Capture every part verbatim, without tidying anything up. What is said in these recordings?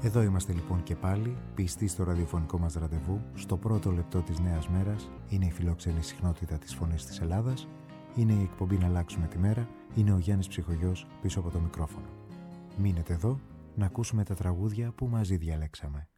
Εδώ είμαστε λοιπόν και πάλι, πιστοί στο ραδιοφωνικό μας ραντεβού, στο πρώτο λεπτό της νέας μέρας. Είναι η φιλόξενη συχνότητα της Φωνής της Ελλάδας, είναι η εκπομπή «Να αλλάξουμε τη μέρα», είναι ο Γιάννης Ψυχογιός πίσω από το μικρόφωνο. Μείνετε εδώ να ακούσουμε τα τραγούδια που μαζί διαλέξαμε.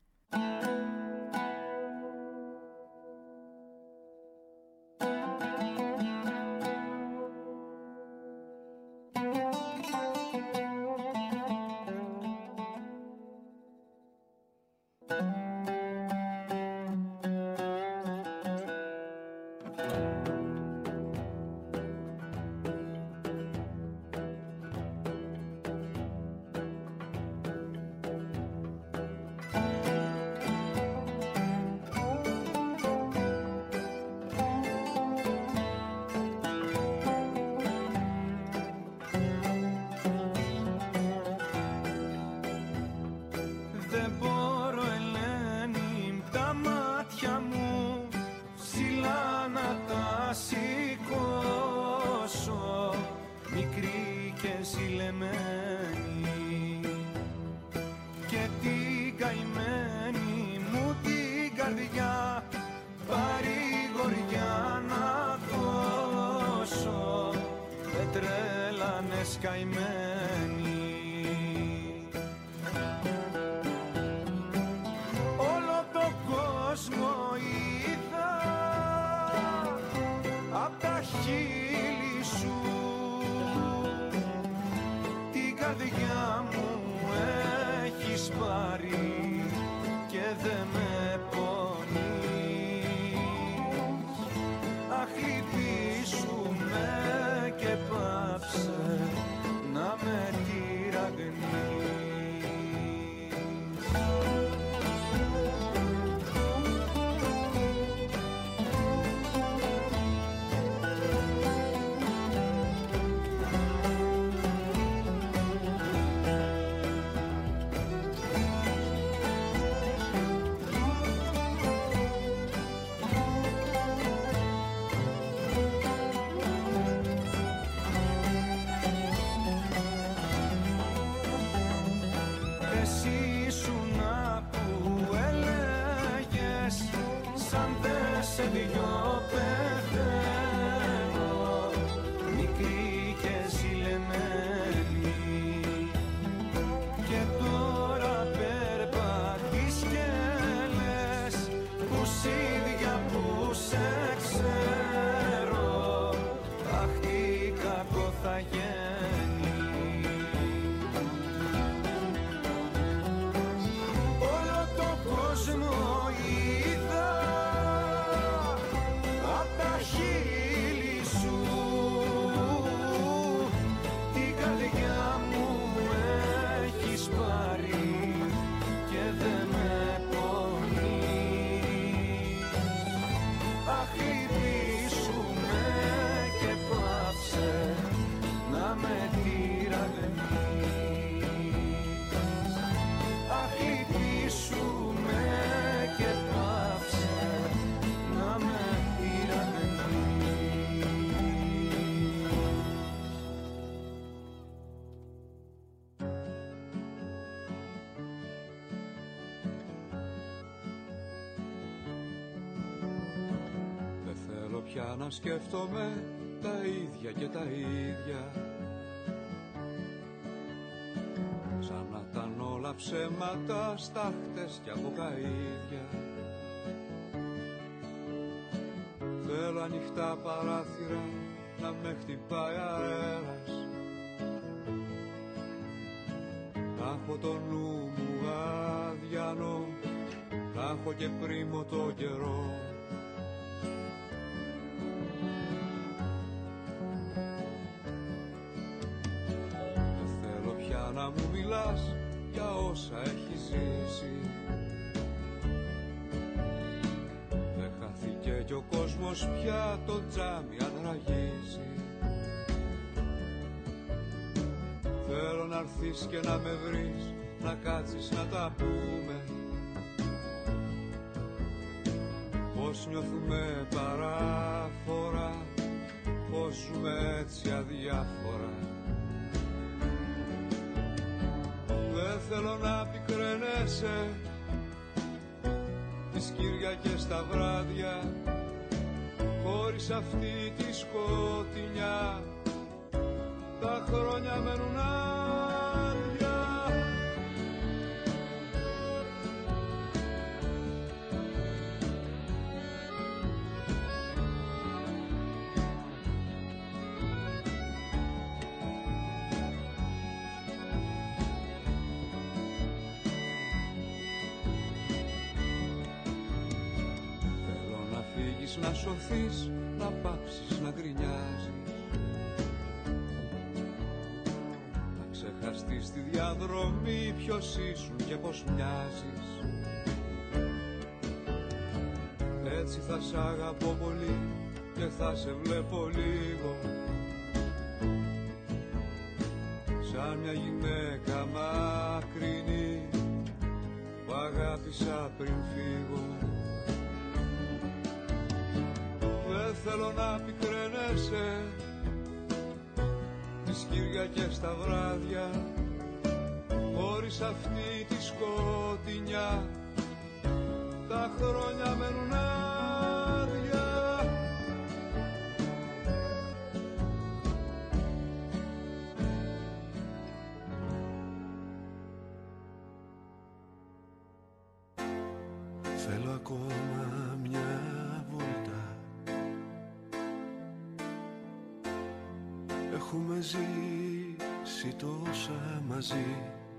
Να σκέφτομαι τα ίδια και τα ίδια, σαν να ήταν όλα ψέματα, στάχτες και αποκαΐδια. Θέλω ανοιχτά παράθυρα να με χτυπάει αέρας, να έχω το νου μου αδιανό, να έχω και πρίμο το καιρό. Να μου μιλάς για όσα έχει ζήσει, δεν χάθηκε κι ο κόσμος πια, το τζάμι αν ραγίζει. Θέλω να έρθεις και να με βρεις, να κάτσεις να τα πούμε, πως νιώθουμε παράφορα, πως ζούμε έτσι αδιάφορα. Δεν Δεν θέλω να πικραίνεσαι τις Κυριακές τα βράδια, χωρίς αυτή τη σκοτεινιά τα χρόνια μένουν άδεια. Να σωθείς, να πάψεις να γκρινιάζεις, να ξεχαστείς τη διαδρομή ποιος ήσουν και πως μοιάζεις. Έτσι θα σ' αγαπώ πολύ και θα σε βλέπω λίγο, σαν μια γυναίκα μακρινή που αγάπησα πριν φύγω. Δεν θέλω να πικραίνεσαι τις Κυριακές τα βράδια, χωρίς αυτή τη σκοτεινιά τα χρόνια μένουν άδεια. Θέλω ακόμα μια βόλτα, έχουμε ζήσει τόσα μαζί.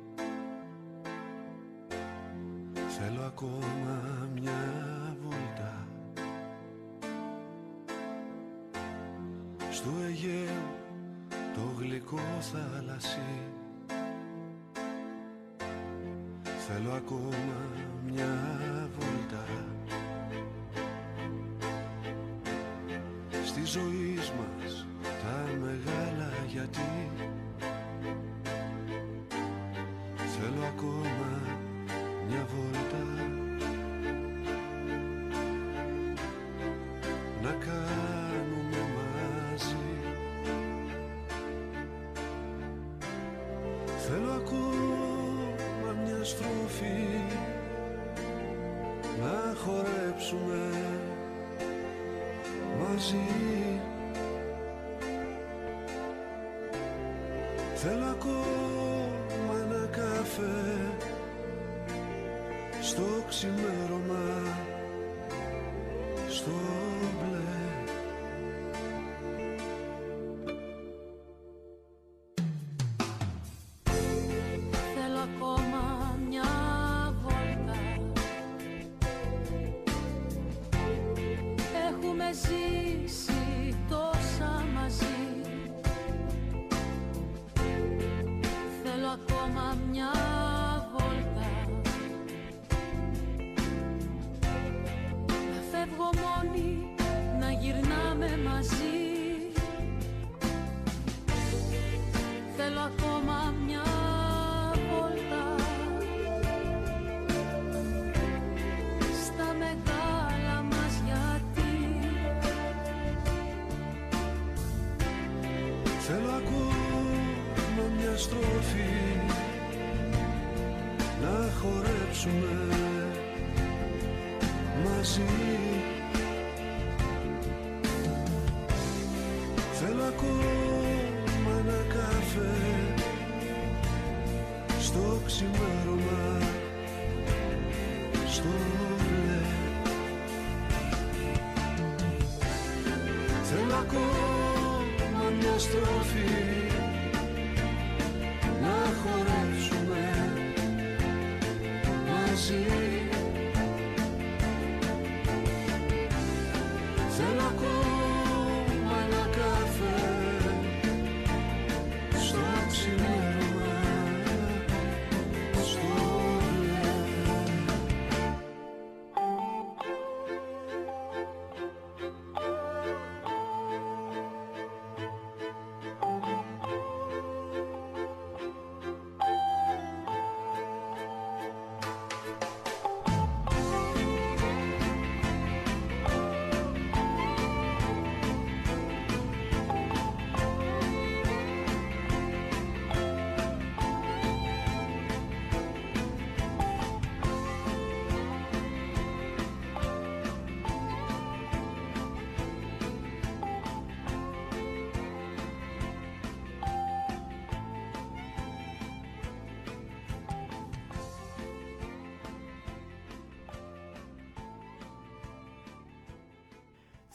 Θέλω ακόμα μια βόλτα στο Αιγαίο το γλυκό θάλασσι. Θέλω ακόμα μια βόλτα στη ζωή μας τα μεγάλα γιατί. Θέλω ακόμα μια βόλτα να κάνουμε μαζί. Θέλω ακόμα μια στροφή να χορέψουμε μαζί. Θέλω ακόμα ένα καφέ στο ξημέρωμα, στο μπλε. Θέλω ακόμα μια βόλτα, έχουμε ζήσει τόσα μαζί. Θέλω ακόμα μια βόλτα, να φεύγω μόνη, να γυρνάμε μαζί. Θέλω ακόμα μια βόλτα στα μεγάλα μας γιατί. Θέλω ακόμα μια στροφή να χορέψουμε μαζί. Θέλω ακόμα ένα καφέ στο ξημέρωμα, στο μπλε. Θέλω ακόμα μια στροφή να χορέψουμε μαζί. Θέλω ακόμα ένα καφέ στο ξημέρωμα, στο μπλε.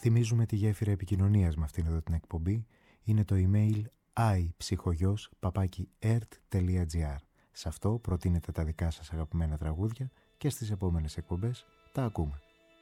Θυμίζουμε τη γέφυρα επικοινωνίας με αυτήν εδώ την εκπομπή. Είναι το email iψυχογιός παπάκι ερτ τελεία τζι άρ. Σε αυτό προτείνετε τα δικά σας αγαπημένα τραγούδια και στις επόμενες εκπομπές τα ακούμε.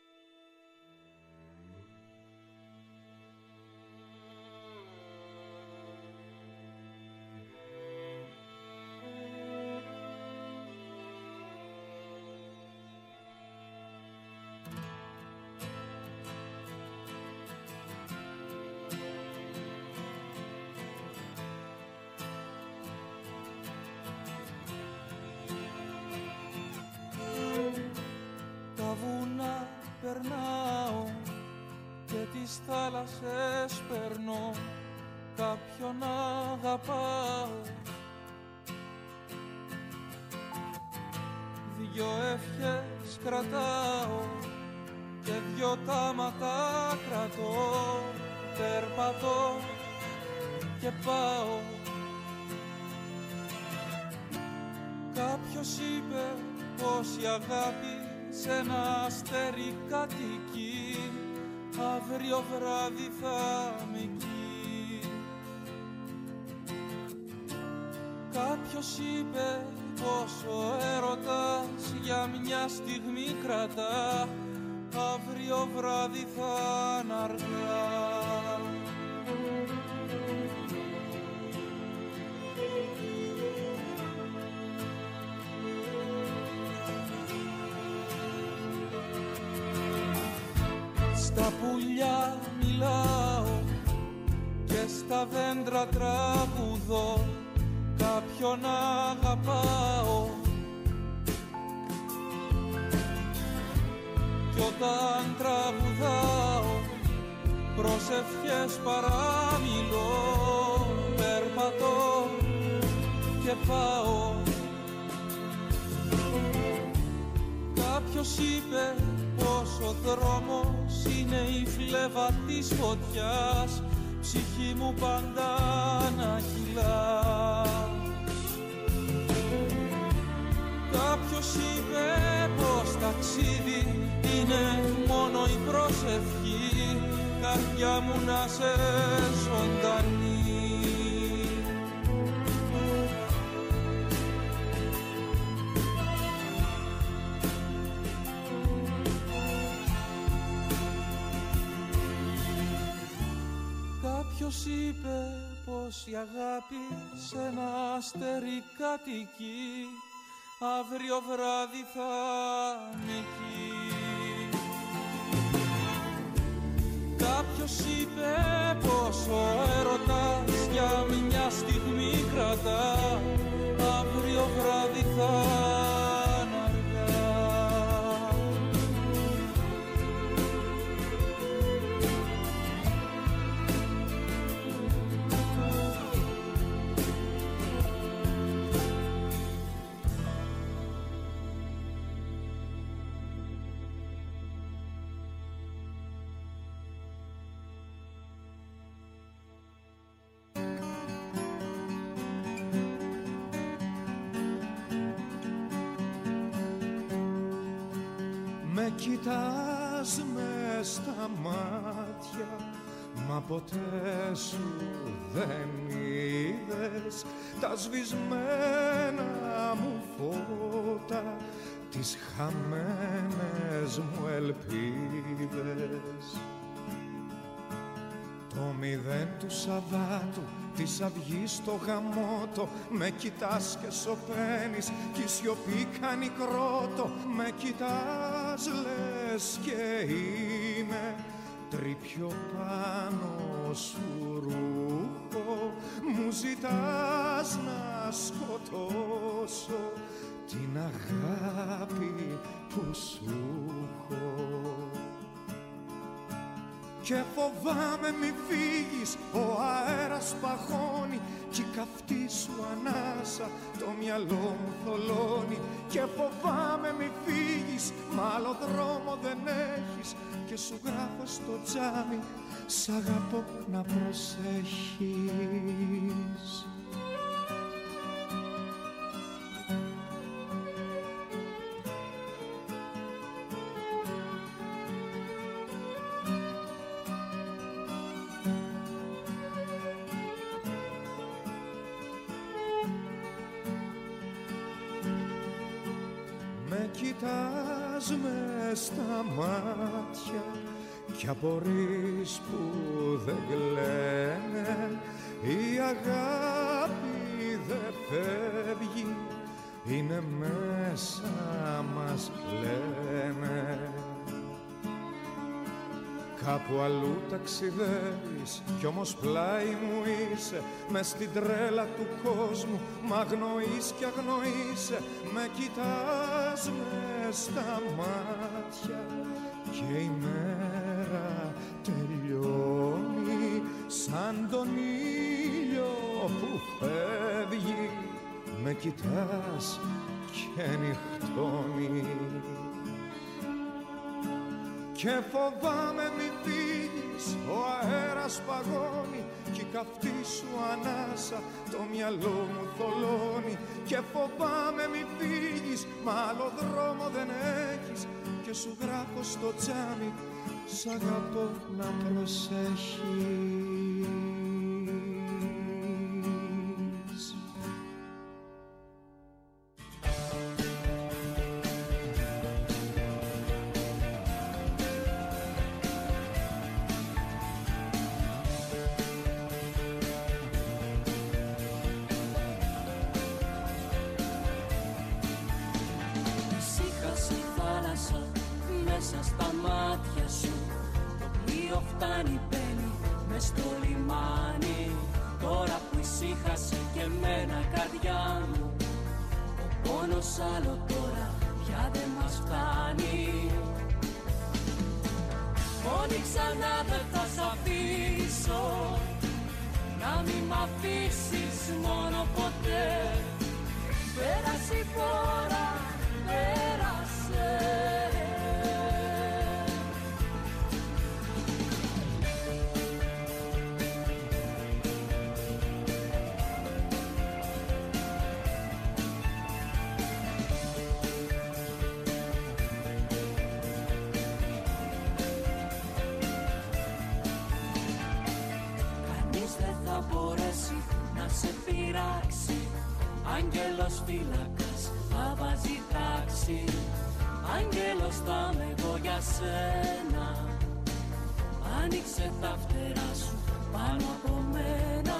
περνάω και τις θάλασσες περνώ, κάποιον αγαπάω. Δυο ευχές κρατάω και δυο τάματα κρατώ, περπατώ και πάω. Κάποιος είπε πως η αγάπη σ' ένα αστέρι κατοικεί, αύριο βράδυ θα είμαι εκεί. Κάποιος είπε πως ο έρωτας για μια στιγμή κρατά, αύριο βράδυ θα είναι αργά. Στα πουλιά μιλάω και στα δέντρα τραγουδώ, κάποιον αγαπάω. Κι όταν τραγουδάω προσευχές παραμιλώ, περπατώ και πάω. Κάποιος είπε πως ο δρόμος είναι η φλέβα της φωτιάς, ψυχή μου πάντα να κυλάς. Κάποιος είπε πως ταξίδι είναι μόνο η προσευχή, καρδιά μου να σε ζωντανή. Κάποιος είπε πως η αγάπη σ' ένα αστέρι κατοικεί, αύριο βράδυ θα είναι εκεί. Κάποιος είπε πως ο έρωτας για μια στιγμή κρατά, αύριο βράδυ θα είναι αργά. Με κοιτάς μες στα μάτια, μα ποτέ σου δεν είδες τα σβησμένα μου φώτα, τις χαμένες μου ελπίδες. Το μηδέν του Σαββάτου της αυγής στο γαμότο, με κοιτάς και σωπαίνεις κι η σιωπή κάνει κρότο. Με κοιτάς λες και είμαι τρίπιο πάνω σου ρούχο, μου ζητάς να σκοτώσω την αγάπη που σου έχω. Και φοβάμαι μη φύγεις, ο αέρας παγώνει κι η καυτή σου ανάσα το μυαλό μου θολώνει. Και φοβάμαι μη φύγεις, μ' άλλο δρόμο δεν έχεις, και σου γράφω στο τζάμι σ' αγαπώ να προσέχεις. κοιτάς μες στα μάτια κι απορείς που δεν κλαίνε, η αγάπη δεν φεύγει, είναι μέσα μας λένε. Κάπου αλλού ταξιδεύεις κι όμως πλάι μου είσαι, μες στην τρέλα του κόσμου μ' αγνοείς κι αγνοείσαι. Με κοιτάς μες στα μάτια και η μέρα τελειώνει σαν τον ήλιο που φεύγει. Με κοιτάς και νυχτώνει και φοβάμαι μη φύγεις, ο αέρας παγώνει κι η καυτή σου ανάσα το μυαλό μου θολώνει. Και φοβάμαι μη φύγεις, μα άλλο δρόμο δεν έχεις και σου γράφω στο τζάμι, σ' αγαπώ να προσέχεις. Άγγελος φύλακας θα βάζει τάξη, άγγελος θα είμαι εγώ για σένα. Άνοιξε τα φτερά σου πάνω από μένα.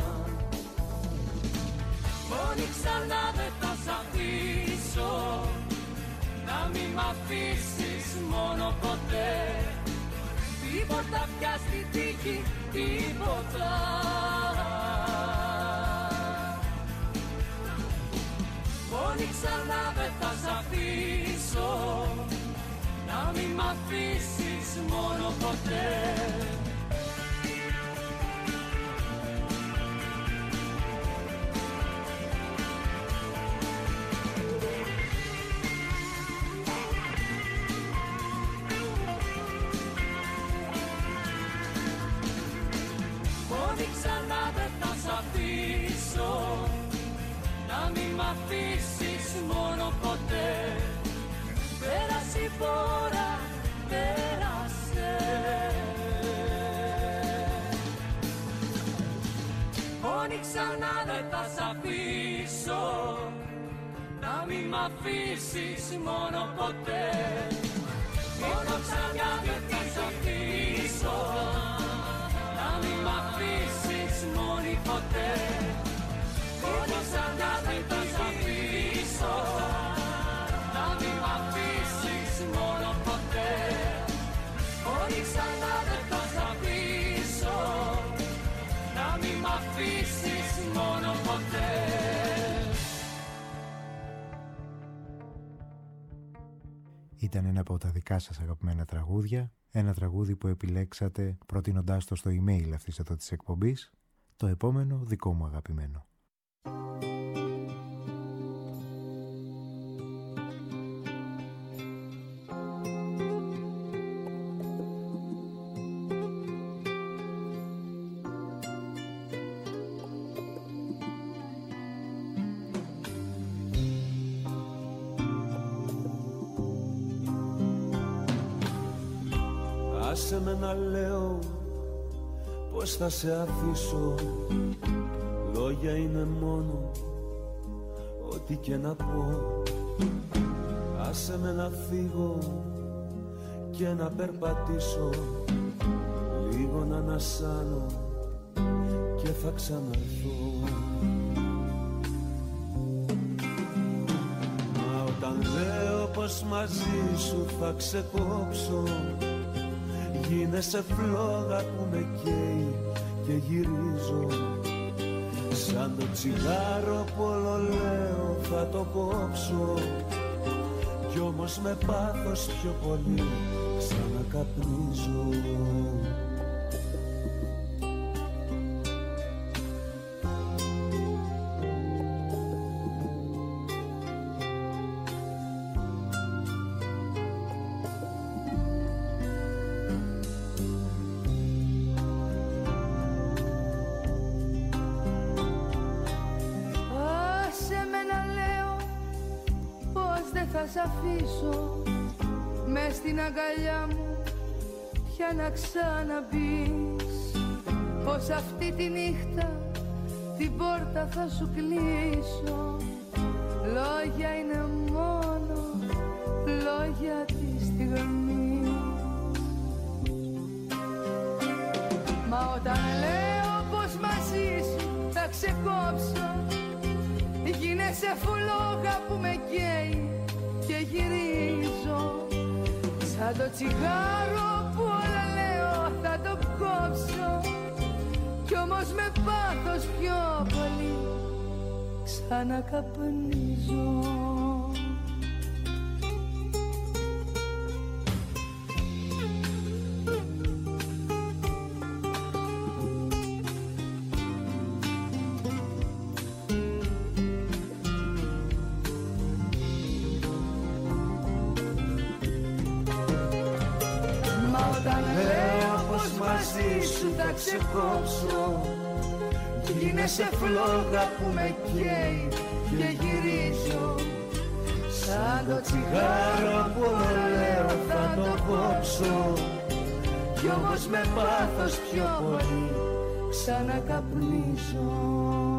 Μόνη ξανά δεν θα σ' αφήσω, να μην μ' αφήσεις μόνο ποτέ. Τίποτα πια στη τύχη, τίποτα. Μόνη ξανά δεν θα σ' αφήσω, να μην μ' αφήσεις μόνο ποτέ. Μόνη ξανά δεν θα σ' αφήσω, να μην μ' αφήσεις μόνο ποτέ. Πέρασε η φορά, πέρασε. Μόνη ξανά δεν θα σ' αφήσω, να μην μ' αφήσεις μόνο ποτέ. Μόνο ξανά δεν θα σ' αφήσω, να μην μ' αφήσεις μόνη ποτέ. Μόνο ξανά δεν θα σ' αφήσω, να μην μ' αφήσεις μόνο ποτέ. Μόνο ξανά δεν θα σ' αφήσω, να μην μ' αφήσεις μόνο ποτέ. Ήταν ένα από τα δικά σας αγαπημένα τραγούδια, ένα τραγούδι που επιλέξατε προτείνοντάς το στο email αυτής εδώ της εκπομπής, το επόμενο δικό μου αγαπημένο. Άσε με να λέω πως θα σε αφήσω. Λόγια είναι μόνο ό,τι και να πω. άσε με να φύγω και να περπατήσω, λίγο να ανασάνω και θα ξαναρθώ. Μα όταν λέω πως μαζί σου θα ξεκόψω, γίνεσαι φλόγα που με καίει και γυρίζω. Σαν το τσιγάρο που όλο λέω θα το κόψω, κι όμως με πάθος πιο πολύ ξανακαπνίζω. Μες στην αγκαλιά μου πια να ξαναμπείς, πως αυτή τη νύχτα την πόρτα θα σου κλείσω. Λόγια είναι μόνο λόγια τη στιγμή. Μα όταν λέω πως μαζί σου θα ξεκόψω, γίνεσαι φλόγα που με καίει και γυρίζω. Σαν το τσιγάρο που όλα λέω θα το κόψω, κι όμως με πάθος πιο πολύ ξανακαπνίζω. Θα ξεκόψω, γίνεσαι φλόγα που με καίει και γυρίζω. Σαν το τσιγάρο που λέω θα το κόψω, κι όμως με πάθος πιο πολύ ξανακαπνίζω.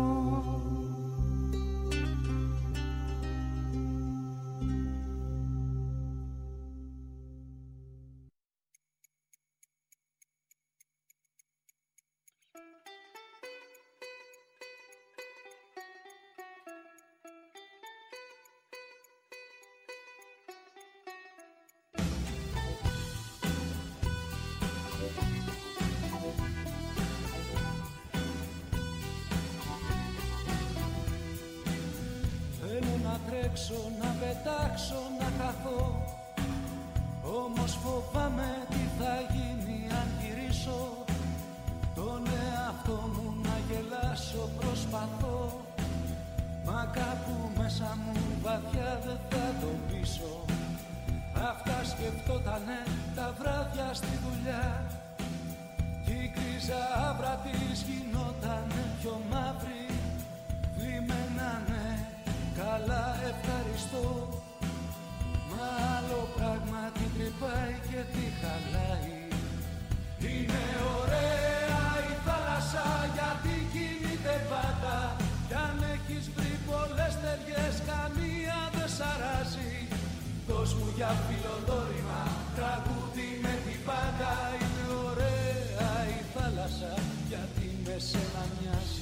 Να πετάξω, να χαθώ, όμως φοβάμαι τι θα γίνει αν γυρίσω. Τον εαυτό μου να γελάσω προσπαθώ, μα κάπου μέσα μου βαθιά δεν θα το πείσω. Αυτά σκεφτότανε τα βράδια στη δουλειά, κι η κρίζα άβρα της γινότανε πιο μαύρη. Θλιμμένανε, καλά ευχαριστώ, μα άλλο πράγμα την τρυπάει και τη χαλάει. Είναι ωραία η θάλασσα γιατί κινείται πάντα, κι αν έχεις βρει πολλές ταιριές καμία δεν σ' αράζει. Δώσ' μου για φιλοδόρημα τραγούδι με την πάντα. Είναι ωραία η θάλασσα γιατί με σένα μοιάζει.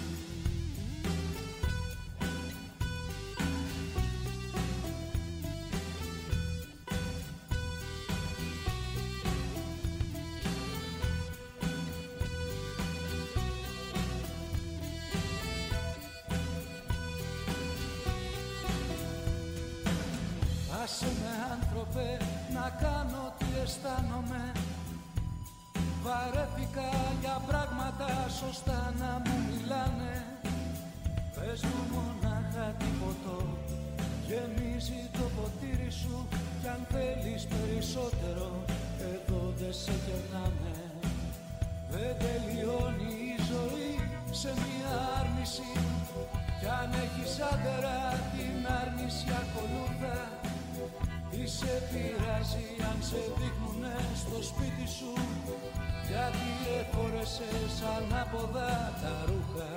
Άσε με άνθρωπε να κάνω τι αισθάνομαι. Βαρέθηκα για πράγματα σωστά να μου μιλάνε. Πες μου μονάχα τι ποτό γεμίζει το ποτήρι σου, κι αν θέλεις περισσότερο εδώ δεν σε κερνάμε. Δεν τελειώνει η ζωή σε μια άρνηση, κι αν έχεις άντερα την άρνηση ακολούθα. Τι σε πειράζει αν σε δείχνουνε στο σπίτι σου, γιατί εφόρεσες ανάποδα τα ρούχα.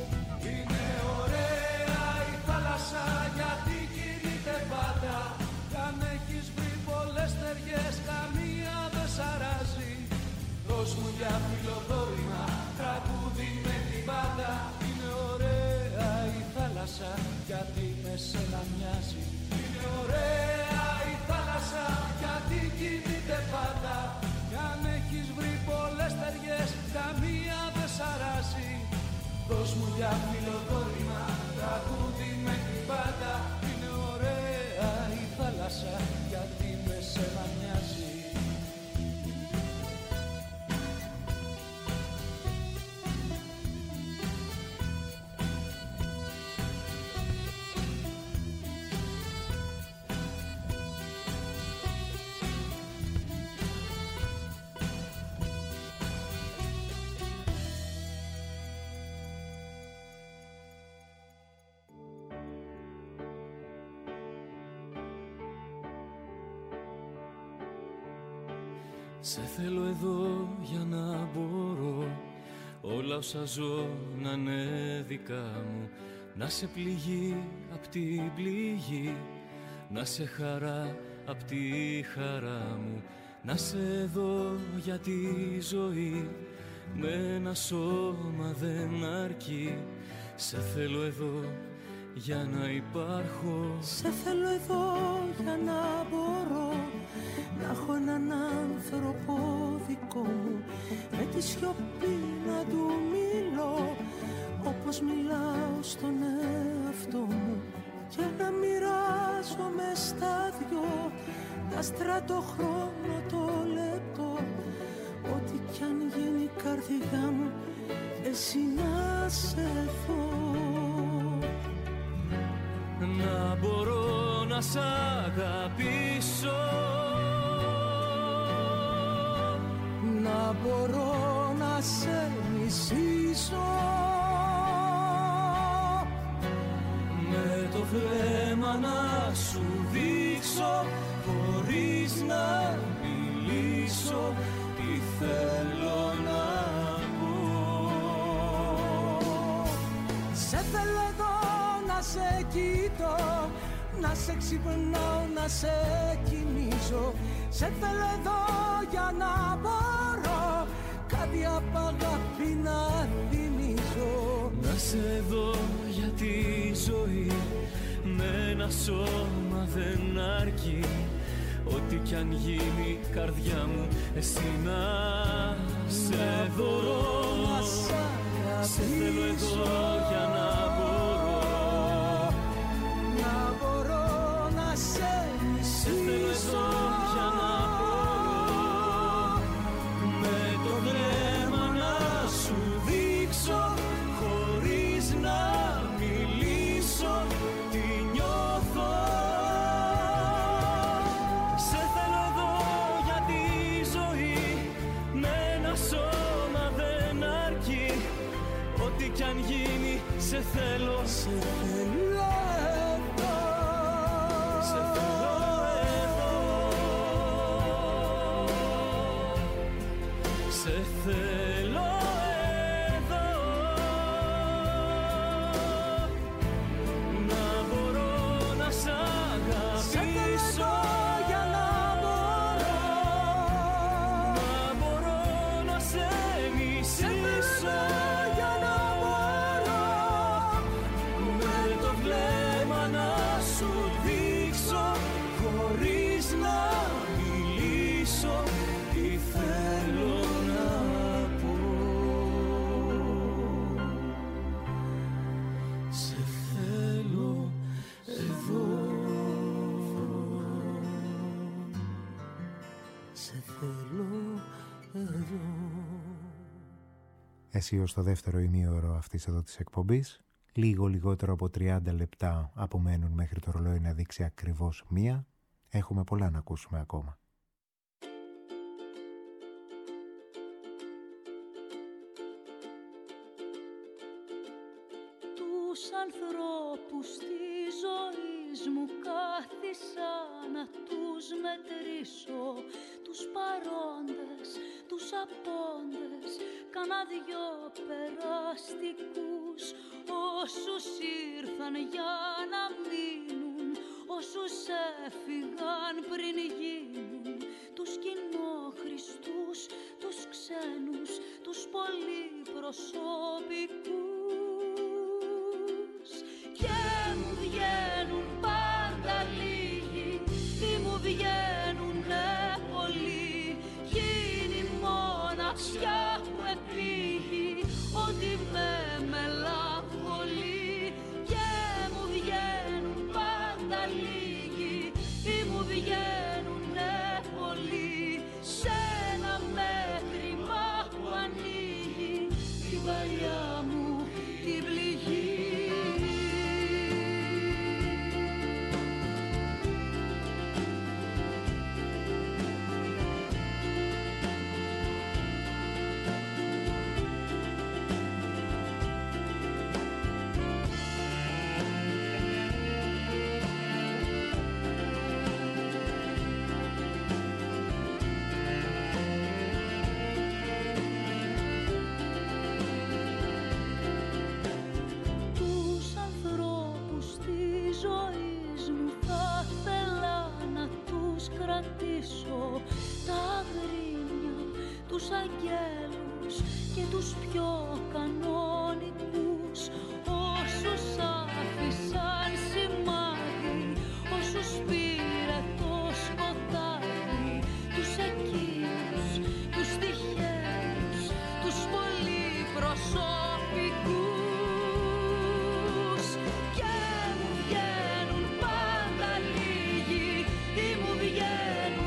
Είναι ωραία η θάλασσα γιατί κινείται πάντα, κι Δώσ' μου για φιλοδόρημα τραγούδι με την πάντα. Είναι ωραία η θάλασσα γιατί με σένα μοιάζει. Είναι ωραία η θάλασσα γιατί κινείται πάντα. Κι αν έχεις βρει πολλές ταιριές καμία δεν σ' αράσει. Δώσ' μου για φιλοδόρημα τραγούδι με την πάντα. Είναι ωραία η θάλασσα γιατί με σένα μοιάζει. Σε θέλω εδώ για να μπορώ όλα όσα ζω να είναι δικά μου. Να σε πληγή απ' την πληγή, να σε χαρά απ' τη χαρά μου. Να σε εδώ για τη ζωή, με ένα σώμα δεν αρκεί. Σε θέλω εδώ για να υπάρχω. Σε θέλω εδώ για να μπορώ να έχω έναν άνθρωπο δικό μου, με τη σιωπή να του μιλώ όπως μιλάω στον εαυτό μου, και να μοιράζομαι στα δυο τα στρατοχρόνο το λεπτό. Ό,τι κι αν γίνει η καρδιά μου, εσύ να σε δω. Να μπορώ να σ' αγαπήσω, να μπορώ να σε μισήσω, με το βλέμμα να σου δείξω, χωρίς να μιλήσω, τι θέλω να πω. Σε θέλω εδώ να σε κοιτώ, να σε ξυπνάω, να σε κοιμήσω. Σε θέλω εδώ για να μπορώ κάτι απ' αγάπη να θυμίζω. Να σε δω για τη ζωή, με ένα σώμα δεν αρκεί. Ό,τι κι αν γίνει καρδιά μου, εσύ να σε δω. Σε θέλω εδώ για να μπορώ, να μπορώ να σε μισήσω. σε θέλω εδώ για να μπορώ, με το βλέμμα να σου δείξω, χωρίς να μιλήσω, τι νιώθω. Σε θέλω εδώ για τη ζωή, με ένα σώμα δεν αρκεί. Ό,τι κι αν γίνει, σε θέλω, σε θέλω εδώ, σε θέλω εδώ, σε θέλω εδώ. Να μπορώ να σ' σε θέλω αγαπήσω, εδώ για να μπορώ, να μπορώ να σε σε θέλω μισήσω, εδώ για να μπορώ, με το βλέμμα να σου δείξω, χωρίς να μιλήσω, τι θέλω να πω. Σε θέλω εδώ, σε θέλω εδώ. Εσύ ως το δεύτερο ημίωρο αυτής εδώ της εκπομπής. Λίγο λιγότερο από τριάντα λεπτά απομένουν μέχρι το ρολόι να δείξει ακριβώς μία. Έχουμε πολλά να ακούσουμε ακόμα. Τους ανθρώπους της ζωής μου κάθισα να τους μετρήσω, τους παρόντες, τους απόντες, κάνα δυο περαστικούς, όσους ήρθαν για να μείνουν, όσους έφυγαν πριν γίνουν, τους κοινόχρηστους, τους ξένους προσωπικούς και μου βγαίνουν πάντα λίγοι ή μου βγαίνουνε πολλοί. Γίνει μοναξιά που επήγει ότι με μελαγχολεί και μου βγαίνουν πάντα λίγοι ή μου βγαίνουνε πολλοί. Σε ένα μέτρημα που ανοίγει την παλιά μου την πληγή. Τα γρήμια, τους αγγέλους και τους πιο κανονικούς, όσους άφησαν σημάδι, όσους πήρε το σκοτάδι, τους εκείνους, τους τυχαίους, τους πολυπροσωπικούς και μου βγαίνουν πάντα λίγοι ή μου βγαίνουν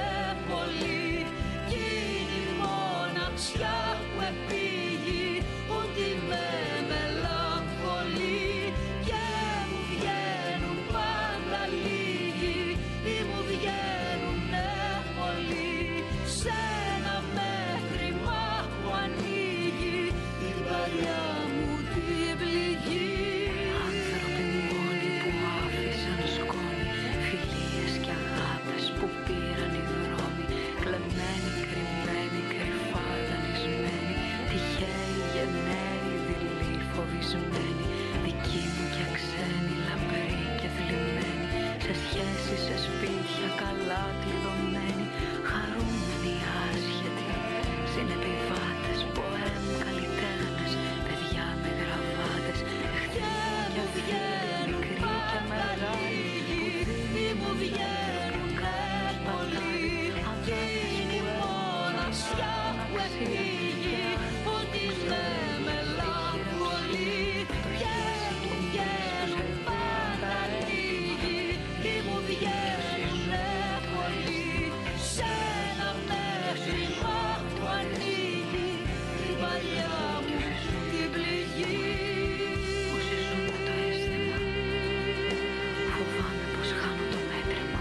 που επήγει ότι με μελαγχολεί και μου βγαίνουν πάντα λίγοι ή μου βγαίνουνε πολλοί. Σε ένα μέτρημα που ανοίγει την παλιά μου την πληγή. Άνθρωποι μόνοι που άφησαν σκόνη, φιλίες και αγάπες που πήραν οι δρόμοι, κλεμμένοι, κρυμμένοι, κρυφά δανεισμένοι, τυχαίοι, γενναίοι, δειλοί, φοβισμένοι, δικοί μου και ξένοι, λαμπροί και θλιμμένοι, σε σχέσεις, σε σπίτια καλά κλειδωμένοι, χαρούμενοι, άσχετοι, συνεπιβάτες, ποέμ, καλλιτέχνες, παιδιά με γραβάτες, εχθροί και φίλοι, μικροί και μεγάλοι, που μου βγαίνουν πολλοί, γίνει μοναξιά που επήγει ότι με μελαγχολεί και μου βγαίνουν πάντα λίγοι ή μου βγαίνουνε πολλοί. Σε ένα μέτρημα που ανοίγει την παλιά μου την πληγή. Όσοι ζουν με το αίσθημα, φοβάμαι πως χάνω το μέτρημα.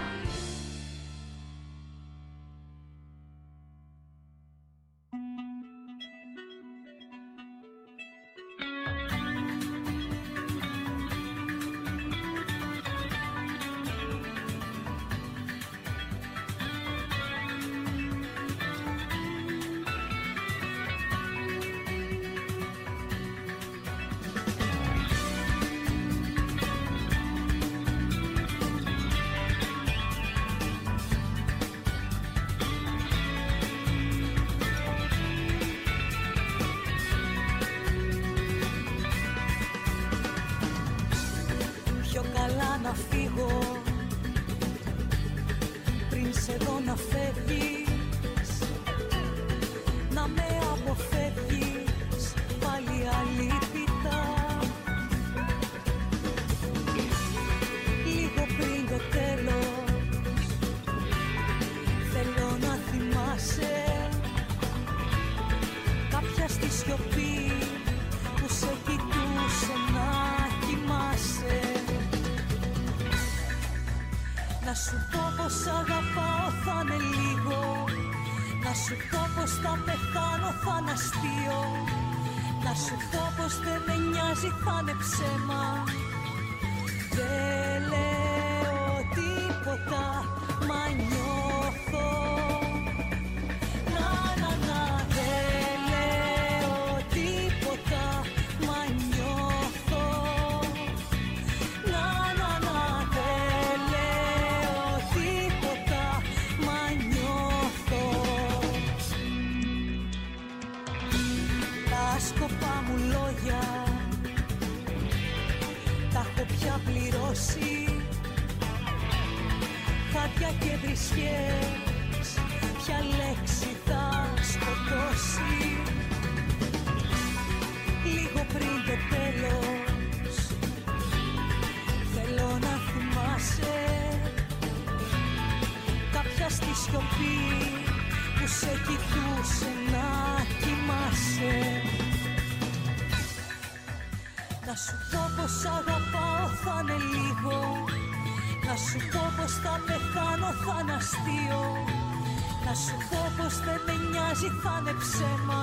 Πιο καλά να φύγω πριν σε δω να φεύγεις, να με αποφεύγεις πάλι αλήθιτα. Λίγο πριν το τέλος θέλω να θυμάσαι κάποια στη σιωπή που σε κοιτούσε να κοιμάσαι. Να σου πω πως αγαπάω θα είναι λίγο, να σου πω πως θα πεθάνω θα είναι αστείο, να σου πω πως δεν με νοιάζει θα είναι ψέμα. Δεν λέω τίποτα μα νιώθω. Να, να, να, δεν λέω τίποτα μα νιώθω. Να, να, να, δεν λέω τίποτα μα νιώθω. Τα σκοπά βρισιές, ποια λέξη θα σκοτώσει. Λίγο πριν το τέλος θέλω να θυμάσαι κάποια στη σιωπή που σε κοιτούσε να κοιμάσαι. Να σου πω πως αγαπάω θα είναι λίγο, να σου πω πως θα πεθάνω θα είναι αστείο, να σου πω πως δεν με νοιάζει θα είναι ψέμα.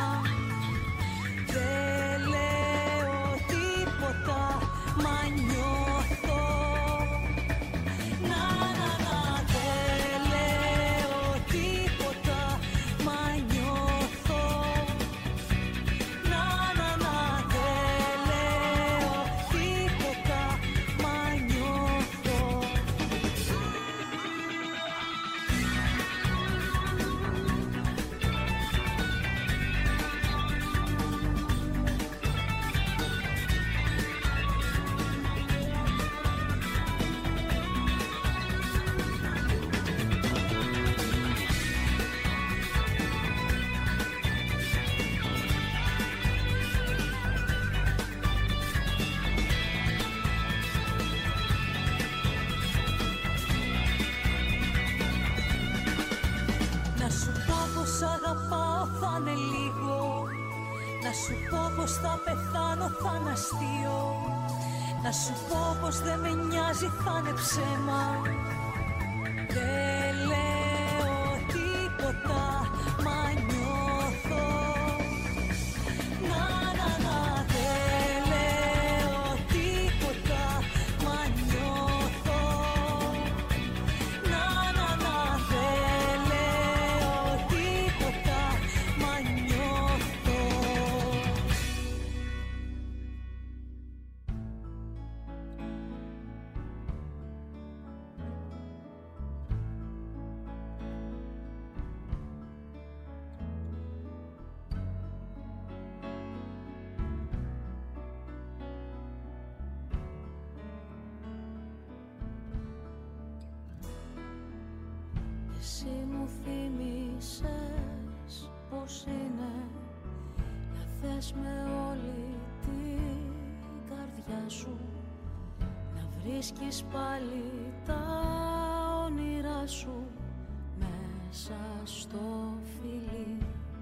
Δεν λέω τίποτα μα νιώθω. Να, να, να, δεν λέω τίποτα μα νιώθω. Να, να, να, δεν λέω τίποτα μα νιώθω. σου πω πως θα πεθάνω θα είναι αστείο, να σου πω πως δεν με νοιάζει θα είναι ψέμα. Δεν λέω τίποτα μα νιώθω. Να, να, να, δεν λέω τίποτα μα νιώθω. Να, να, να, δεν λέω τίποτα μα νιώθω. Εσύ μου θύμισες πως είναι να θες με όλη την καρδιά σου, να βρίσκεις πάλι τα όνειρά σου μέσα στο φιλί.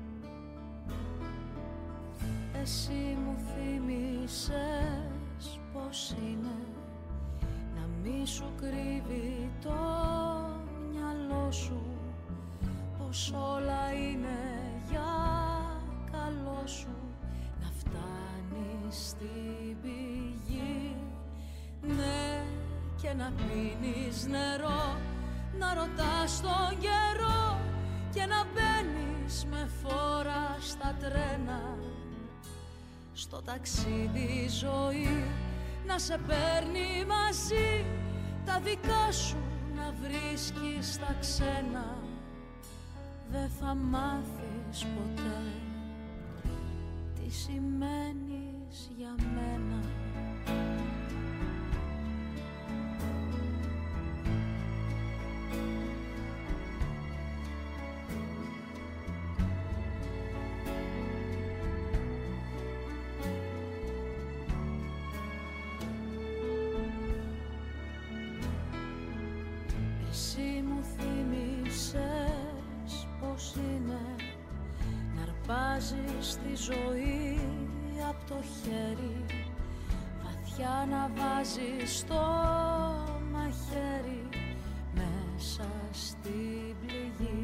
Εσύ μου θύμισες πως είναι να μη σου κρύβει το μυαλό σου, πως όλα είναι για καλό σου, να φτάνεις στην πηγή. Ναι, και να πίνεις νερό, να ρωτάς τον καιρό και να μπαίνεις με φόρα στα τρένα. Στο ταξίδι ζωή να σε παίρνει μαζί, τα δικά σου να βρίσκεις τα ξένα. Δεν θα μάθεις ποτέ τι σημαίνεις για μένα. Εσύ μου θύμισες πως είναι να αρπάζεις τη ζωή απ' το χέρι, βαθιά να βάζεις το μαχαίρι μέσα στην πληγή.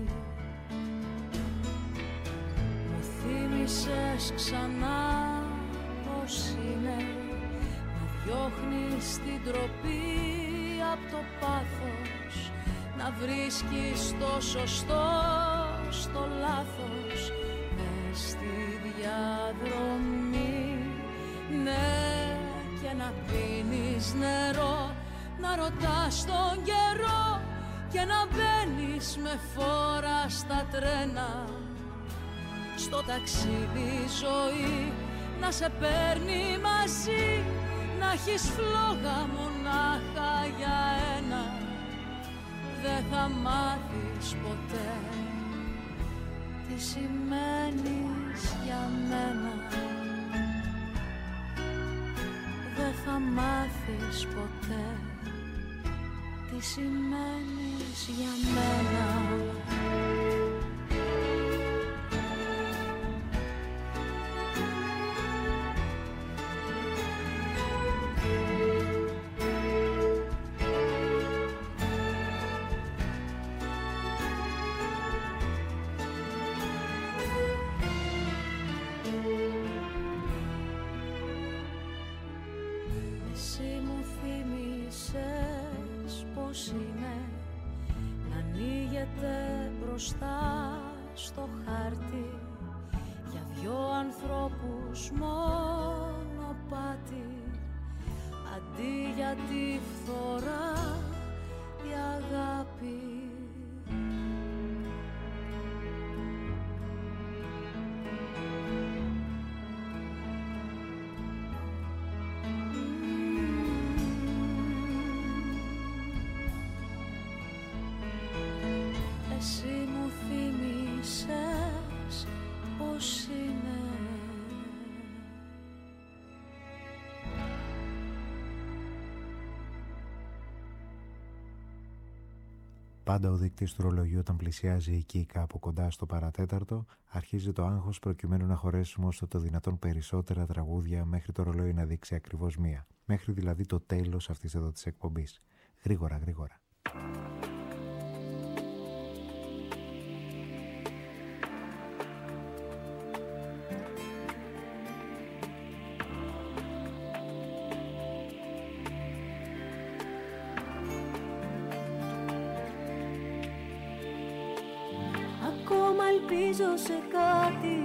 Μου θύμισες ξανά πως είναι να διώχνεις την τροπή απ' το πάθος, να βρίσκεις το σωστό στο λάθος μες στη διαδρομή. Ναι, και να πίνεις νερό, να ρωτάς τον καιρό και να μπαίνεις με φόρα στα τρένα. Στο ταξίδι ζωή να σε παίρνει μαζί, να έχεις φλόγα μονάχα για ένα. δεν θα μάθεις ποτέ τι σημαίνεις για μένα. Δεν θα μάθεις ποτέ τι σημαίνεις για μένα. Μπροστά στο χάρτη για δυο ανθρώπους μονοπάτι, αντί για τη φθορά η αγάπη. Εσύ μου θύμισες πως είναι. Πάντα ο δείκτης του ρολογιού όταν πλησιάζει εκεί κάπου κοντά στο παρατέταρτο, αρχίζει το άγχος προκειμένου να χωρέσουμε όσο το δυνατόν περισσότερα τραγούδια μέχρι το ρολόι να δείξει ακριβώς μία. Μέχρι δηλαδή το τέλος αυτής εδώ της εκπομπής. Γρήγορα, γρήγορα. Ελπίζω σε κάτι,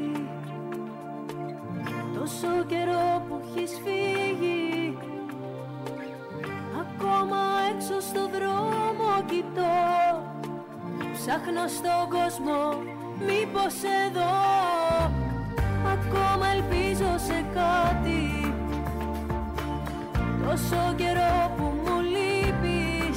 τόσο καιρό που έχεις φύγει. Ακόμα έξω στο δρόμο κοιτώ, ψάχνω στον κόσμο, μήπως εδώ. Ακόμα ελπίζω σε κάτι, τόσο καιρό που μου λείπεις.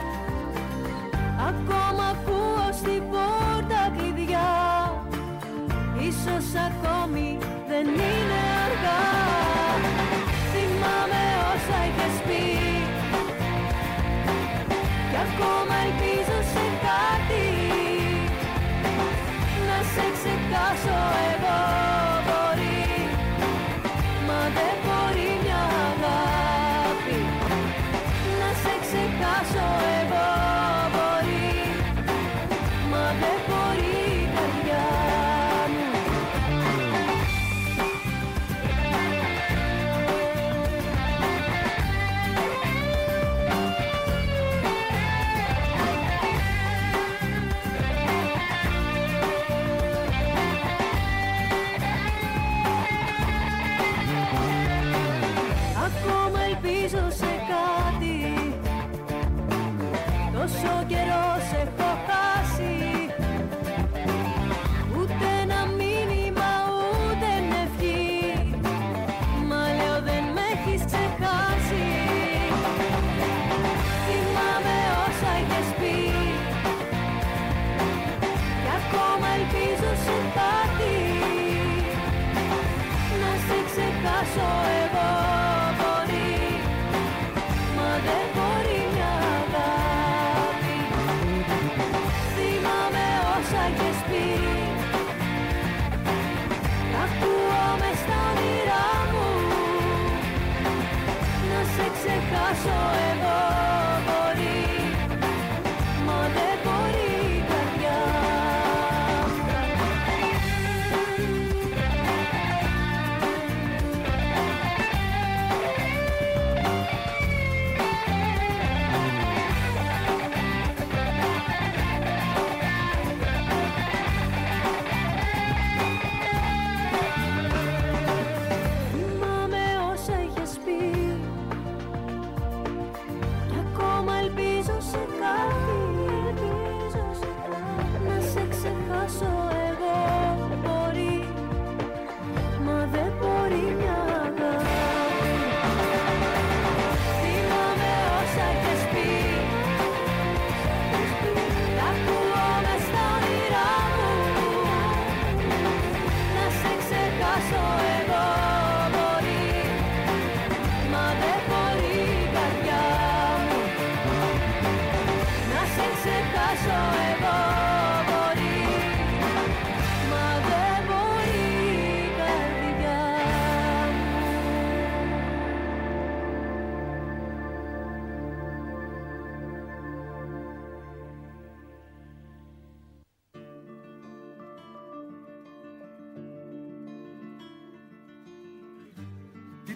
Ακόμα ακούω στην πόρτα κλειδιά, ίσως ακόμη δεν είναι αργά. Θυμάμαι όσα είχες πει κι ακόμα ελπίζω σε κάτι. Να σε ξεχάσω εγώ μπορεί, μα δεν μπορεί μια αγάπη. Να σε ξεχάσω εγώ μπορεί, μα δεν μπορεί η καρδιά. Ελπίζω σε κάτι, τόσο καιρό σε έχω χάσει.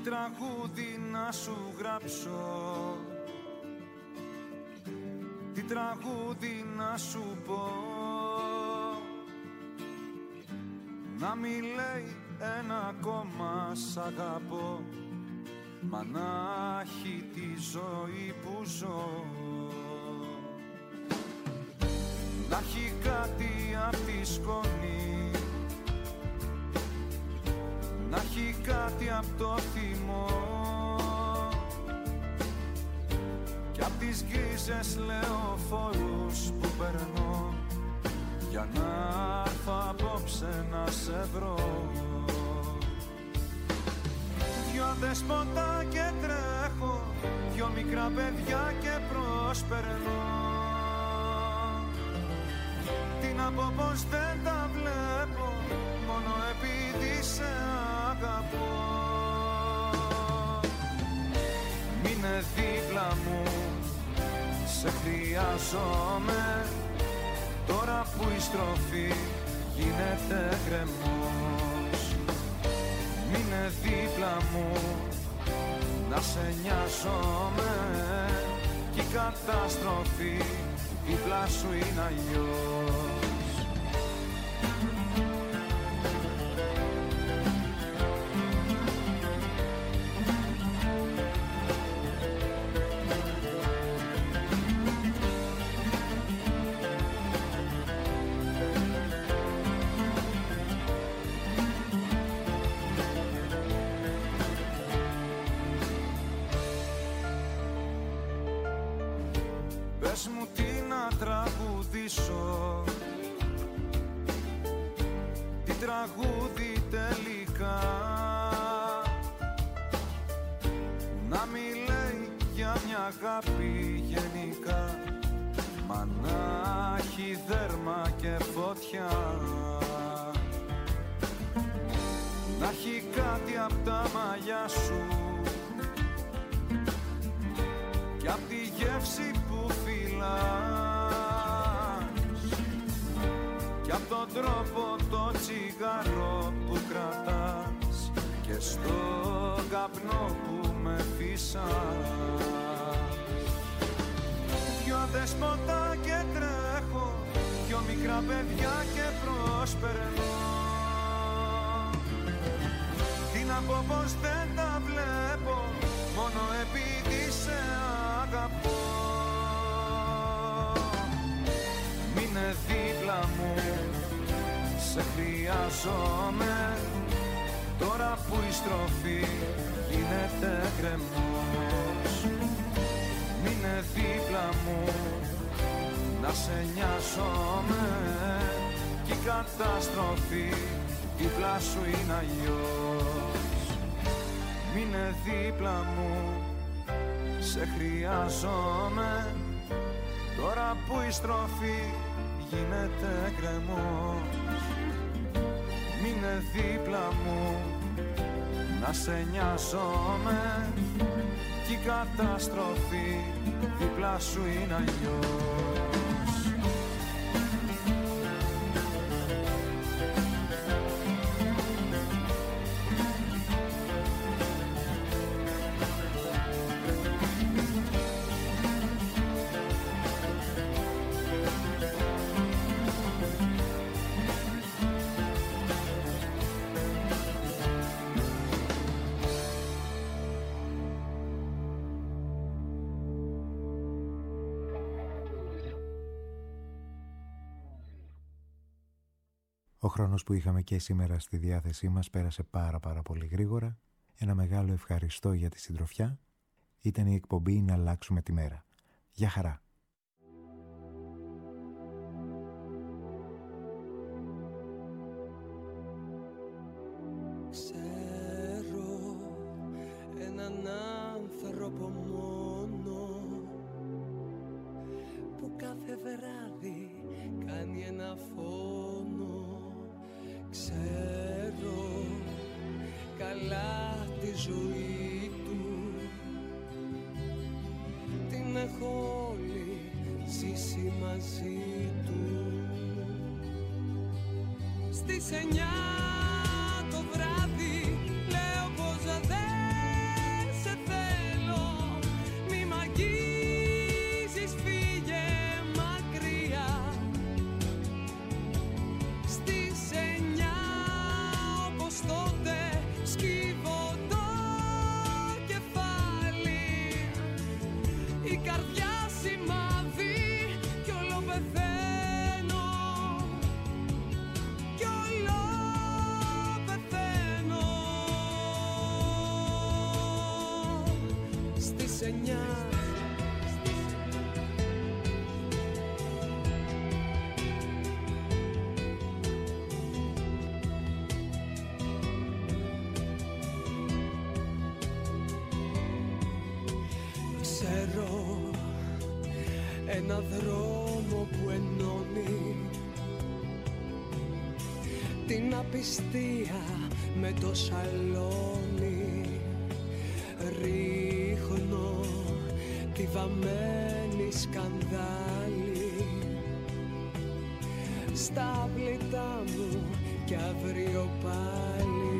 τραγούδι να σου γράψω, τι τραγούδι να σου πω, να μη λέει ένα ακόμα σ' αγαπώ, μα να έχει τη ζωή που ζω, να έχει κάτι απ' τη σκόνη, να έχει κάτι απ' το θυμό κι απ' τις γκρίζες λεωφόρους που περνώ για να έρθω απόψε να σε βρω. Δυο δεσποτά και τρέχω, δυο μικρά παιδιά και προσπερνώ, τι να πω πως δεν τα βλέπω, μόνο επειδή σε αγαπώ. Μείνε δίπλα μου, σε χρειάζομαι, τώρα που η στροφή γίνεται γκρεμός. Μείνε δίπλα μου, να σε νοιάζομαι, κι η καταστροφή δίπλα σου είναι αλλιώς. Πες μου τι να τραγουδήσω, τι τραγούδι τελικά, να μη λέει για μια αγάπη γενικά, μα να έχει δέρμα και φωτιά, να έχει κάτι απ' τα μαλλιά σου κι απ' τη γεύση που φυλάς κι απ' τον τρόπο το τσιγάρο που κρατάς και στο καπνό που με φύσας. Δυο δεσποτά και τρέχω, δυο μικρά παιδιά και προσπερνώ, τι να πω πως δεν τα βλέπω, μόνο επειδή σε αγαπώ. Μείνε δίπλα μου, σε χρειάζομαι, τώρα που η στροφή γίνεται γκρεμός. Μείνε δίπλα μου, να σε νοιάζομαι, κι η καταστροφή δίπλα σου είναι αλλιώς. Μείνε δίπλα μου, σε χρειάζομαι, τώρα που η στροφή γίνεται γκρεμός. Μείνε δίπλα μου, να σε νοιάζομαι, κι η καταστροφή δίπλα σου είναι αλλιώς. Ο χρόνος που είχαμε και σήμερα στη διάθεσή μας πέρασε πάρα πάρα πολύ γρήγορα. Ένα μεγάλο ευχαριστώ για τη συντροφιά. Ήταν η εκπομπή «Να αλλάξουμε τη μέρα». Γεια χαρά. Ξέρω έναν άνθρωπο μόνο που κάθε βράδυ κάνει ένα φόνο. Ξέρω καλά τη ζωή του, την έχω όλη ζήσει μαζί του. Στις εννιά το βράδυ λέω πως δεν ένα δρόμο που ενώνει την απιστία με το σαλόνι. Ρίχνω τη βαμμένη σκανδάλη στα πλήτα μου κι αύριο πάλι.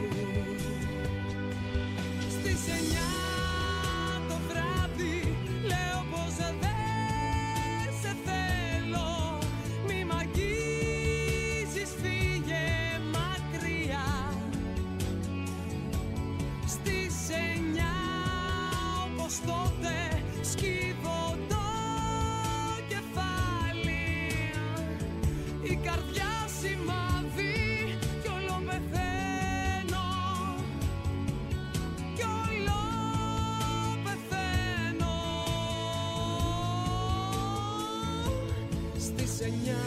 Στις εννιά το βράδυ λέω πως δεν σε θέλω. Μη μ' αγγίζεις, φύγε μακριά. Στις εννιά όπως τότε σκύβω το κεφάλι. Η καρδιά σημαδεί κι όλο πεθαίνω, κι όλο πεθαίνω. Στις εννιά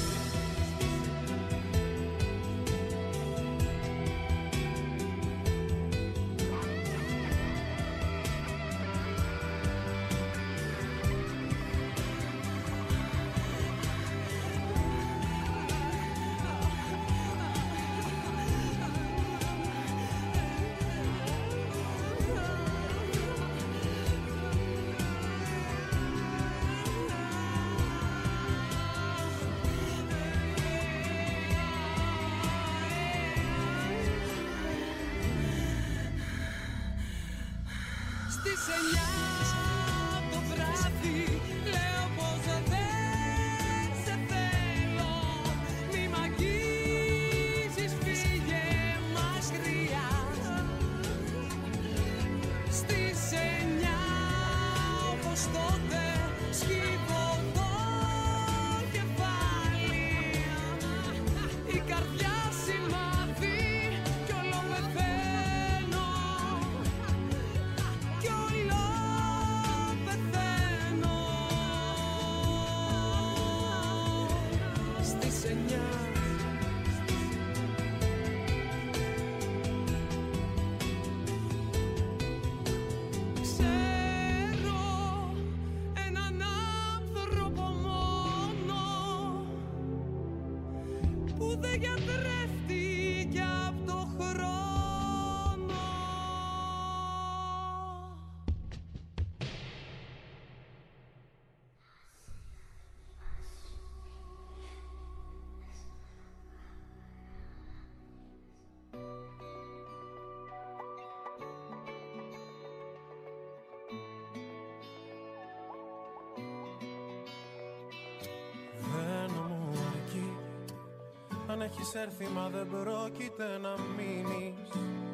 αν έχεις έρθει μα δεν πρόκειται να μείνεις.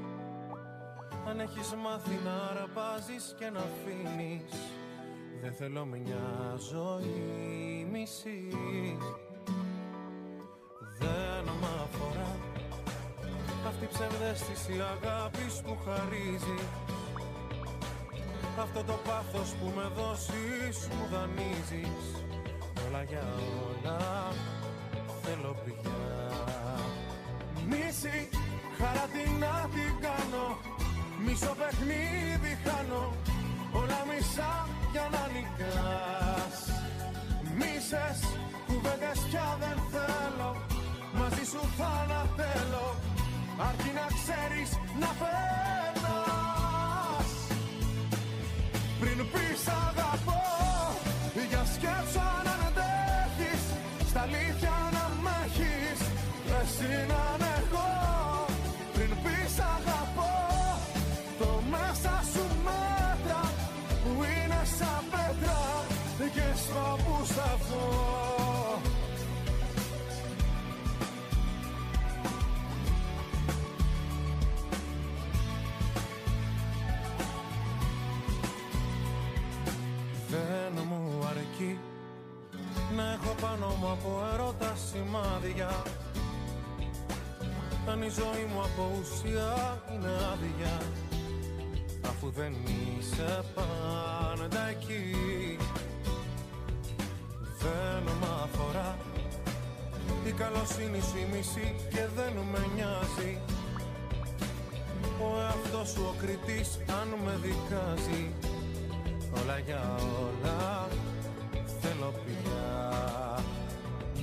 Αν έχεις μάθει να αρπάζεις και να αφήνεις. Δεν θέλω μια ζωή μισή. Δεν μ' αφορά αυτή η ψευδαίσθηση αγάπης που χαρίζει. Αυτό το πάθος που με δώσεις μου δανείζεις. Όλα για όλα θέλω πια. Μίση, χαρά τι να την κάνω. Μισό παιχνίδι χάνω. Όλα μισά για να νικάς. Μίσες, κουβέντες πια δεν θέλω. Μαζί σου θα ανατέλω. Αρκεί να ξέρεις να περνάς. Πριν πεις αγαπώ, για σκέψου αν αντέχεις. Στα αλήθεια να μ' έχεις, εσύ να ανέχω. Πριν πεις αγαπώ, το μέσα σου μέτρα που είναι σαν πέτρα και στο που σταθώ. Δεν μου αρκεί να έχω πάνω μου από ερώτα σημάδια. Αν η ζωή μου από ουσία είναι άδεια, αφού δεν είσαι πάντα εκεί. Δεν μ' αφορά η καλοσύνη σου η μισή και δεν με νοιάζει. Ο εαυτός σου ο κριτής αν με δικάζει. Όλα για όλα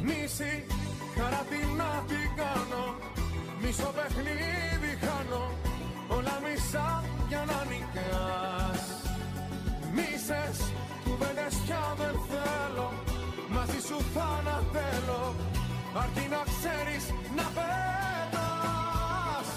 Μισή χαρά τι να την κάνω, μισό παιχνίδι χάνω, όλα μισά για να νικάς. Μίσες κουβέντες πια δεν θέλω, μαζί σου θα να θέλω, αρκεί να ξέρεις να πέτας.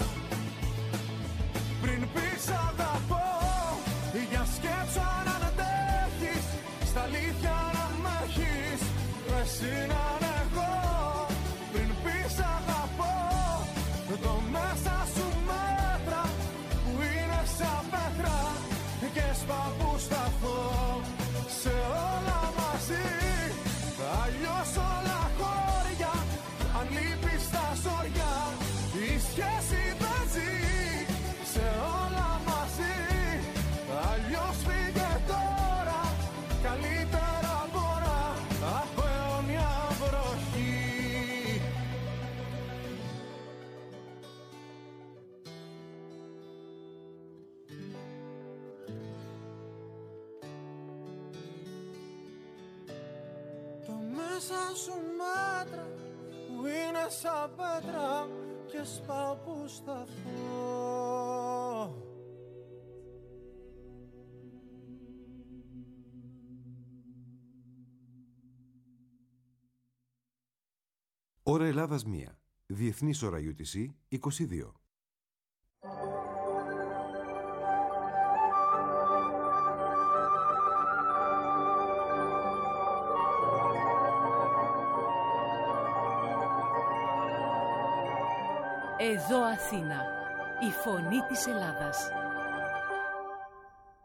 Πριν πεις αγαπώ, για σκέψου αν αντέχεις, στα αλήθεια να μ' έχεις, εσύ να είναι εγώ. Πριν πεις αγαπώ, το μέσα σου μέτρα που είναι σαν πέτρα και σπαβού σταθώ σε όλα μαζί. Αλλιώς όλα χώρια, αν λείπεις τα ζωριά, η σχέση δεν ζει σε όλα μαζί. Αλλιώς φύγε τώρα, καλύτερα μπορώ από αιώνια βροχή. Το μέσα σου μέτρα που είναι σαν πέτρα και σπάω που σταθώ. Ώρα Ελλάδας μία. Διεθνής ώρα γιου τι σι είκοσι δύο. Εδώ Αθήνα, η φωνή της Ελλάδας.